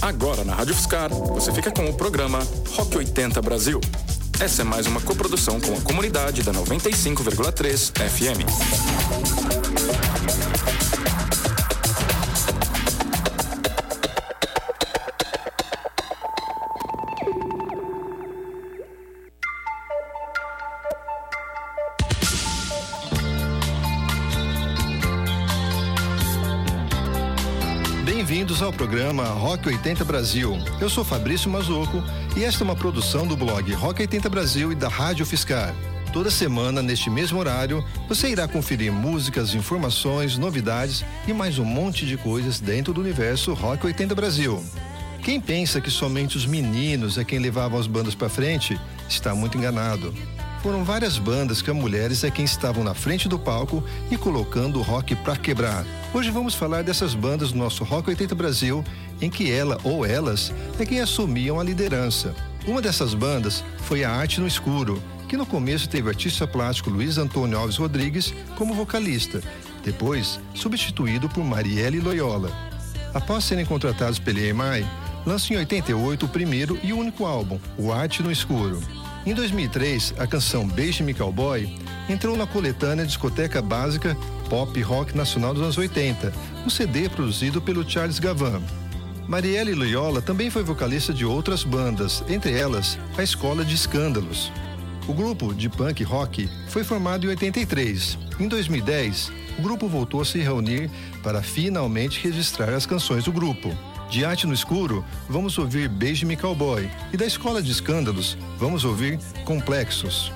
Agora na Rádio Fiscar, você fica com o programa Rock 80 Brasil. Essa é mais uma coprodução com a comunidade da 95,3 FM. Bem-vindos ao programa Rock 80 Brasil. Eu sou Fabrício Mazocco e esta é uma produção do blog Rock 80 Brasil e da Rádio Fiscar. Toda semana, neste mesmo horário, você irá conferir músicas, informações, novidades e mais um monte de coisas dentro do universo Rock 80 Brasil. Quem pensa que somente os meninos é quem levavam as bandas para frente, está muito enganado. Foram várias bandas que as mulheres é quem estavam na frente do palco e colocando o rock pra quebrar. Hoje vamos falar dessas bandas do nosso Rock 80 Brasil, em que ela ou elas é quem assumiam a liderança. Uma dessas bandas foi a Arte no Escuro, que no começo teve o artista plástico Luiz Antônio Alves Rodrigues como vocalista, depois substituído por Marielle Loyola. Após serem contratados pela EMI, lançam em 88 o primeiro e único álbum, o Arte no Escuro. Em 2003, a canção Beije-me Cowboy entrou na coletânea Discoteca Básica Pop Rock Nacional dos anos 80, um CD produzido pelo Charles Gavan. Marielle Loyola também foi vocalista de outras bandas, entre elas a Escola de Escândalos. O grupo de punk rock foi formado em 83. Em 2010, o grupo voltou a se reunir para finalmente registrar as canções do grupo. De Arte no Escuro, vamos ouvir Beije-me Cowboy. E da Escola de Escândalos, vamos ouvir Complexos.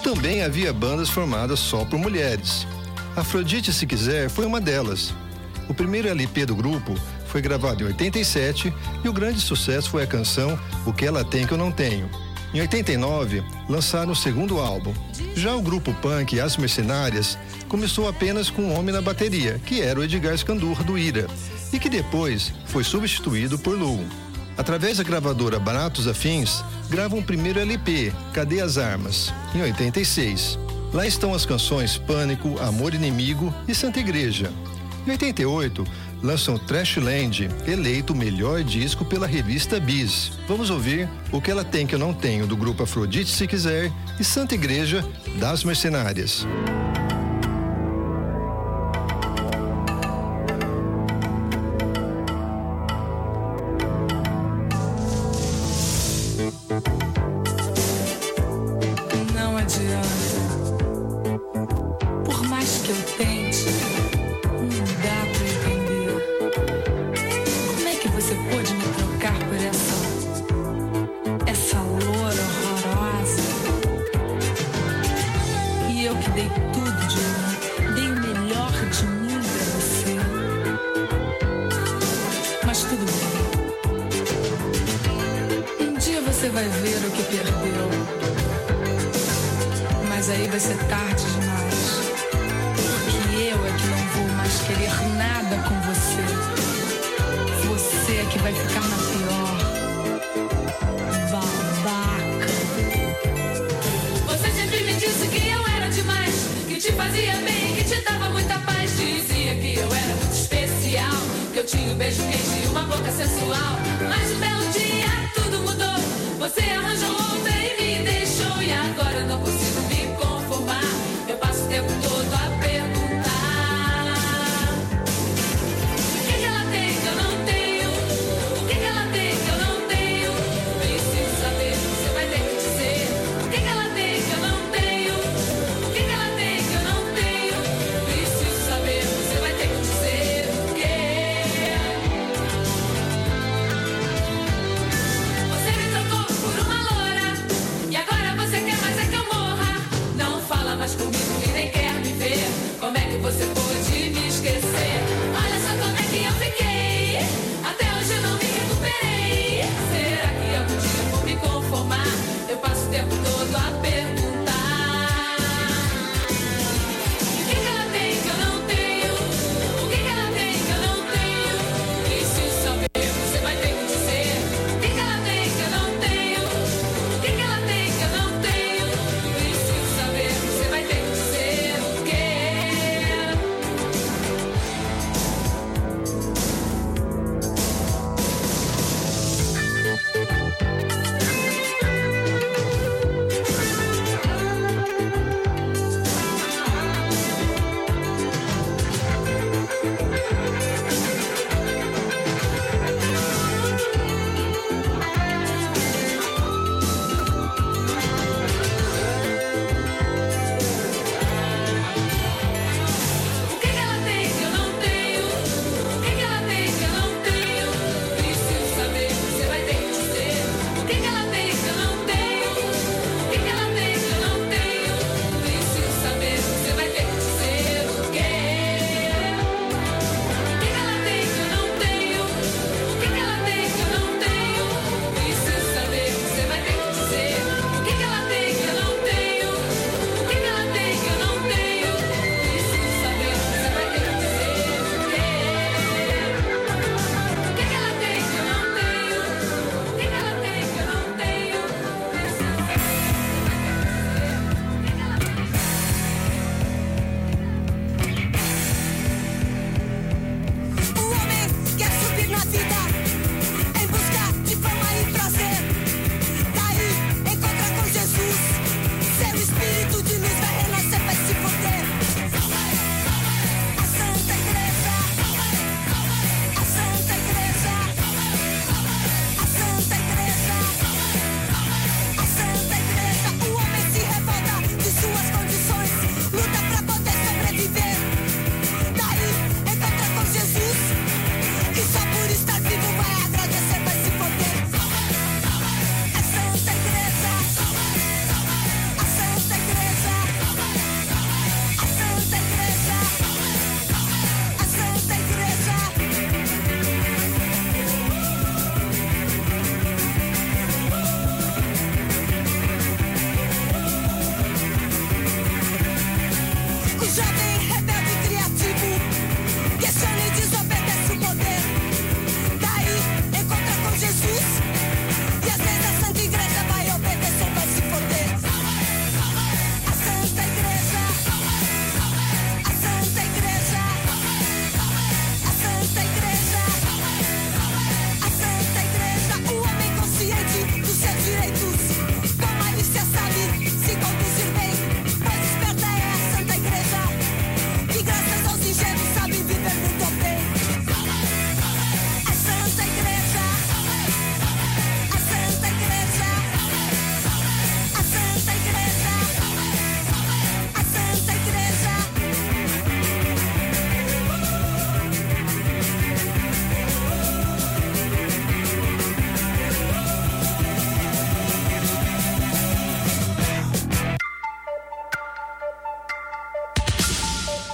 também havia bandas formadas só por mulheres. Afrodite Se Quiser foi uma delas. O primeiro LP do grupo foi gravado em 87 e o grande sucesso foi a canção O Que Ela Tem Que Eu Não Tenho. Em 89, lançaram o segundo álbum. Já o grupo punk As Mercenárias começou apenas com um homem na bateria, que era o Edgar Scandurra do Ira, e que depois foi substituído por Lu. Através da gravadora Baratos Afins, gravam o primeiro LP, Cadê as Armas?, em 86. Lá estão as canções Pânico, Amor Inimigo e Santa Igreja. Em 88, lançam Trashland, eleito o melhor disco pela revista Bis. Vamos ouvir O Que Ela Tem Que Eu Não Tenho, do grupo Afrodite Se Quiser, e Santa Igreja, das Mercenárias. Não adianta. Por mais que eu tente, não dá pra entender. Como é que você pôde me trocar por essa loura horrorosa? E eu que dei tudo de mim, dei o melhor de mim pra você. Mas tudo bem. Um dia você vai ver o que perdeu. Mas aí vai ser tarde demais. Porque eu é que não vou mais querer nada com você. Você é que vai ficar na pior. Babaca. Você sempre me disse que eu era demais, que te fazia bem, que te dava muita paz. Dizia que eu era muito especial, que eu tinha um beijo quente e uma boca sensual. Mas um belo dia tudo mudou. Você arranjou outra e me deixou. E agora eu não consigo me conformar. Eu passo o tempo todo a perguntar: o que ela tem que eu não tenho? O que ela tem que eu não tenho? Preciso saber, você vai ter que dizer. O que ela tem que eu não tenho? O que ela tem que eu não tenho? Preciso saber, você vai ter que dizer o quê? Você me trocou por uma loura e agora você quer mais é que eu morra.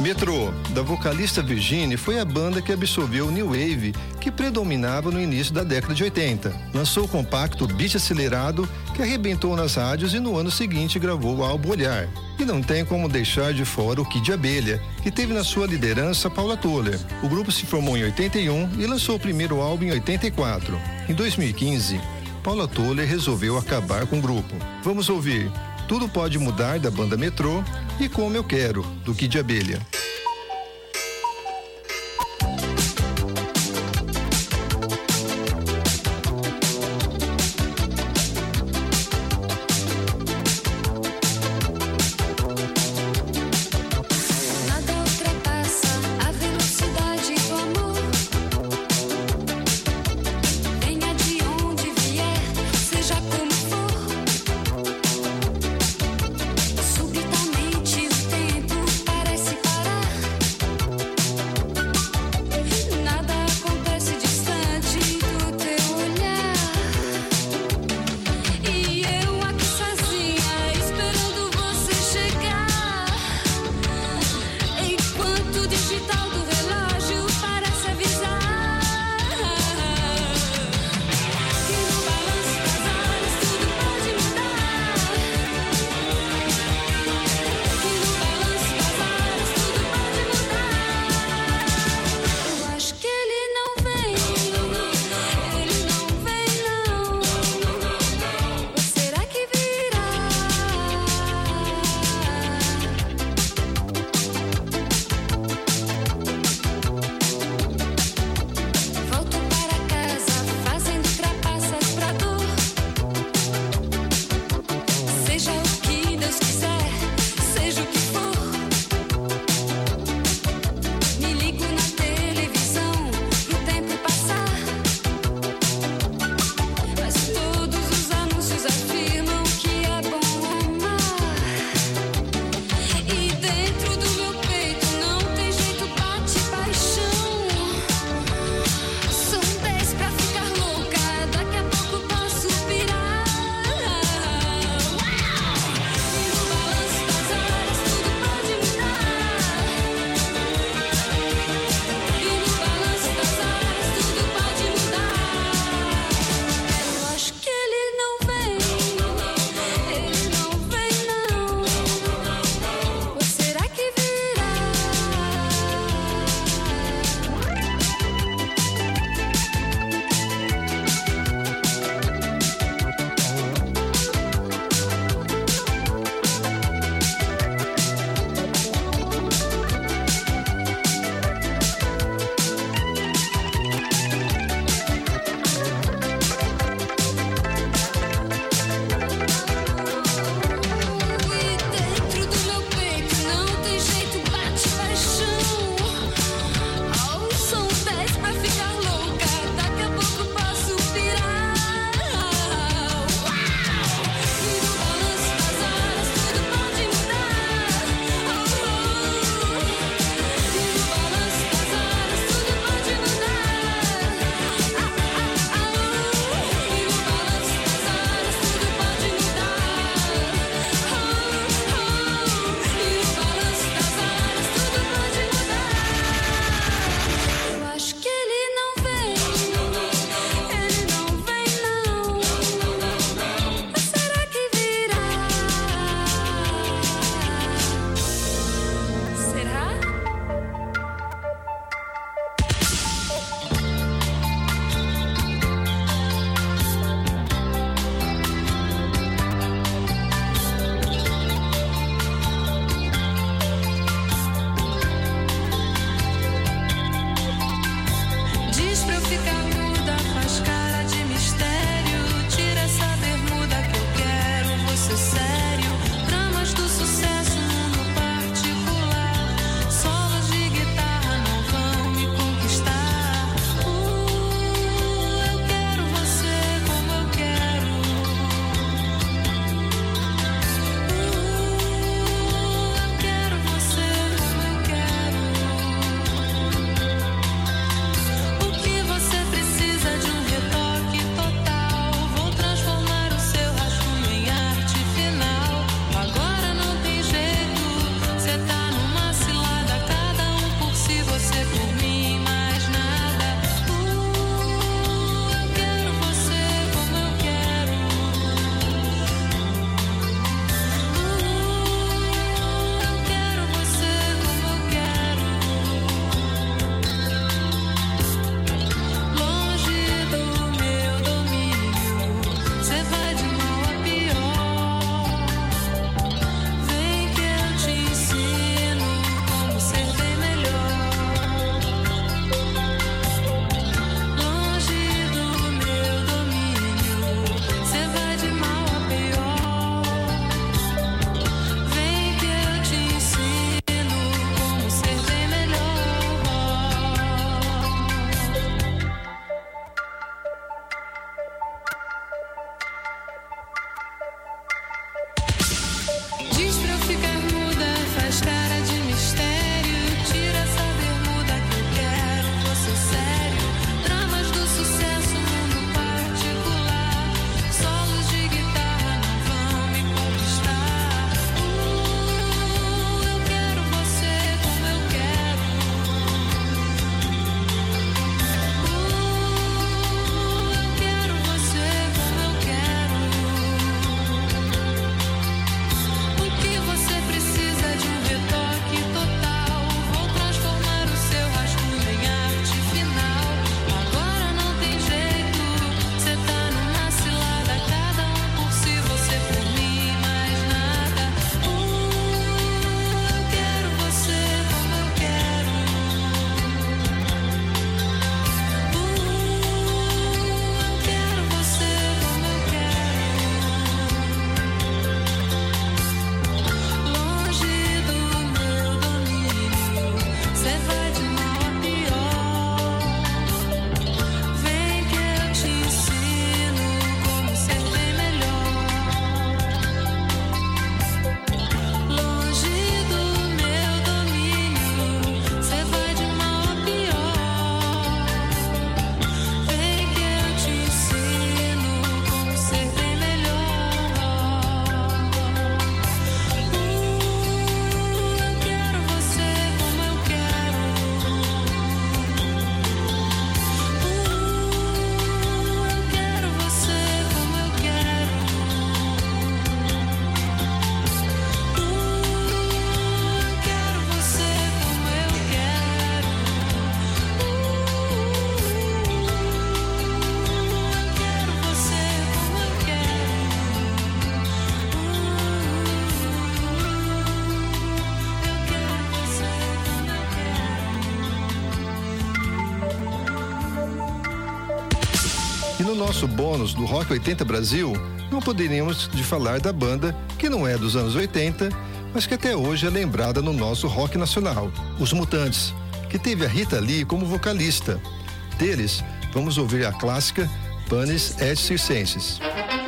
Metrô, da vocalista Virginie, foi a banda que absorveu o New Wave, que predominava no início da década de 80. Lançou o compacto Beat Acelerado, que arrebentou nas rádios, e no ano seguinte gravou o álbum Olhar. E não tem como deixar de fora o Kid Abelha, que teve na sua liderança Paula Toller. O grupo se formou em 81 e lançou o primeiro álbum em 84. Em 2015, Paula Toller resolveu acabar com o grupo. Vamos ouvir Tudo Pode Mudar, da banda Metrô, e Como Eu Quero, do Kid Abelha. Subitamente o tempo parece parar. no nosso bônus do Rock 80 Brasil, não poderíamos de falar da banda que não é dos anos 80, mas que até hoje é lembrada no nosso rock nacional, Os Mutantes, que teve a Rita Lee como vocalista. Deles, vamos ouvir a clássica Panis et Circenses.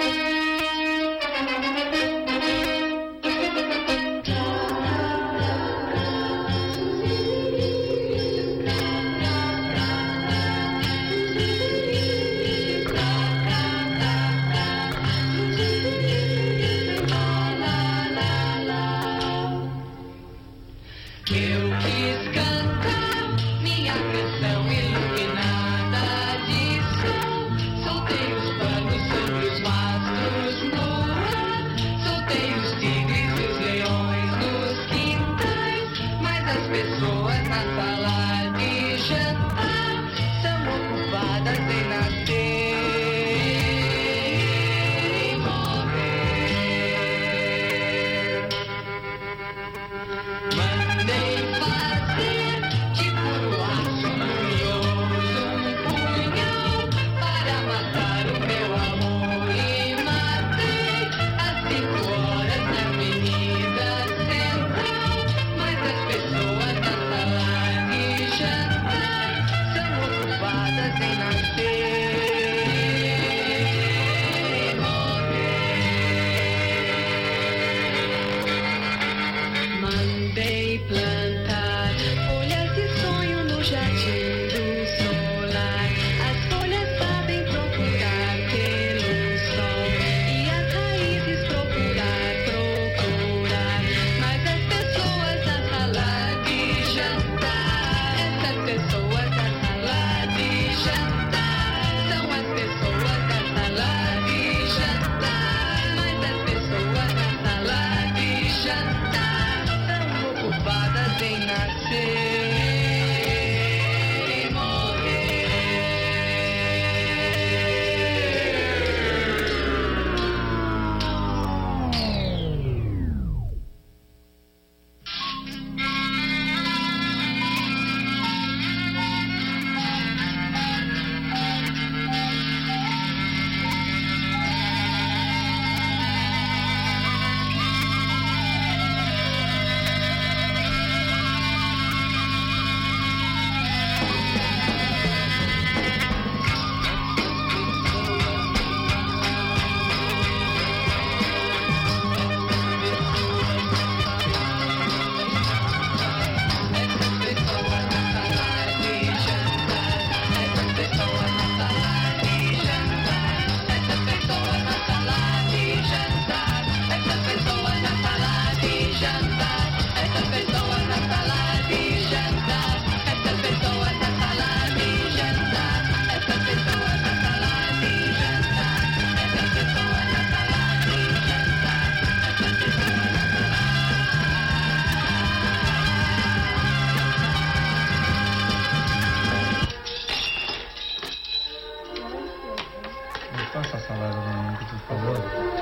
Passa a salada novamente, por favor.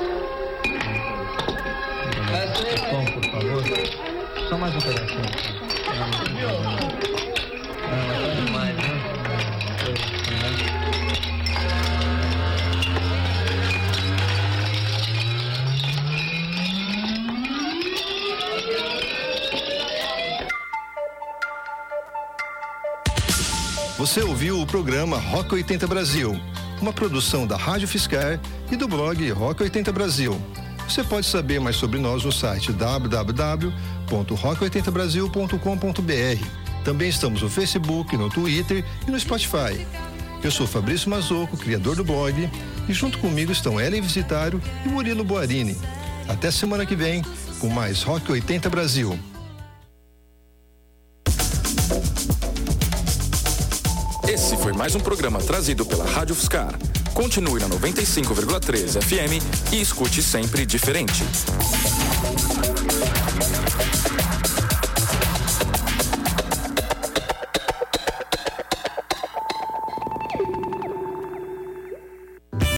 Pão, por favor. Só mais um pedacinho. Não é demais, né? Você ouviu o programa Rock 80 Brasil, uma produção da Rádio Fiscar e do blog Rock 80 Brasil. Você pode saber mais sobre nós no site www.rock80brasil.com.br. Também estamos no Facebook, no Twitter e no Spotify. Eu sou Fabrício Mazocco, criador do blog, e junto comigo estão Ellen Visitaro e Murilo Boarini. Até semana que vem com mais Rock 80 Brasil. Esse foi mais um programa trazido pela Rádio Fiscar. Continue na 95,3 FM e escute sempre diferente.